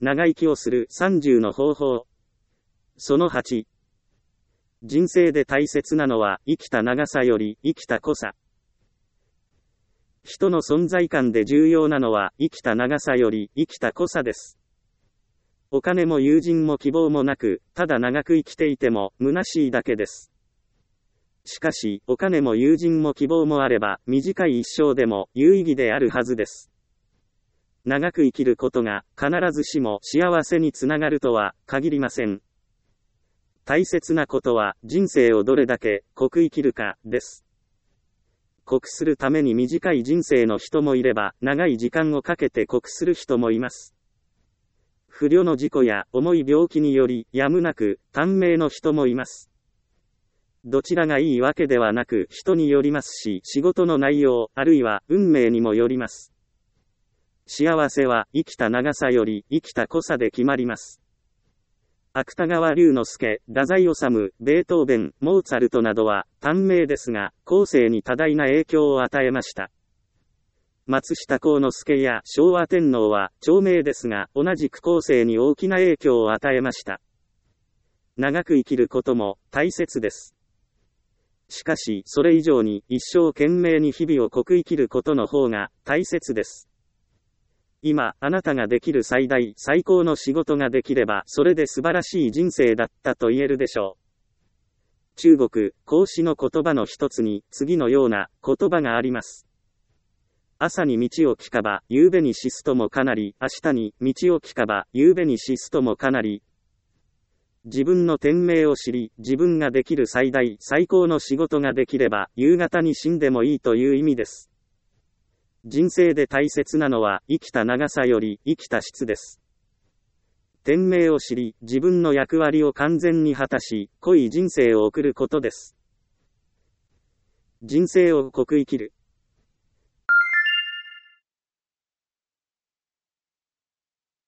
長生きをする30の方法。その8。人生で大切なのは生きた長さより生きた濃さ。人の存在感で重要なのは生きた長さより生きた濃さです。お金も友人も希望もなく、ただ長く生きていても虚しいだけです。しかし、お金も友人も希望もあれば、短い一生でも有意義であるはずです。長く生きることが必ずしも幸せにつながるとは限りません。大切なことは人生をどれだけ濃く生きるかです。濃くするために短い人生の人もいれば、長い時間をかけて濃くする人もいます。不慮の事故や重い病気によりやむなく短命の人もいます。どちらがいいわけではなく人によりますし、仕事の内容、あるいは運命にもよります。幸せは生きた長さより生きた濃さで決まります。芥川龍之介、太宰治、ベートーベン、モーツァルトなどは短命ですが、後世に多大な影響を与えました。松下幸之助や昭和天皇は長命ですが、同じく後世に大きな影響を与えました。長く生きることも大切です。しかし、それ以上に一生懸命に日々を濃く生きることの方が大切です。今、あなたができる最大、最高の仕事ができれば、それで素晴らしい人生だったと言えるでしょう。中国、孔子の言葉の一つに、次のような言葉があります。朝に道を聞かば、夕べに死すともかなり、明日に道を聞かば、夕べに死すともかなり。自分の天命を知り、自分ができる最大、最高の仕事ができれば、夕方に死んでもいいという意味です。人生で大切なのは、生きた長さより生きた質です。天命を知り、自分の役割を完全に果たし、濃い人生を送ることです。人生を濃く生きる。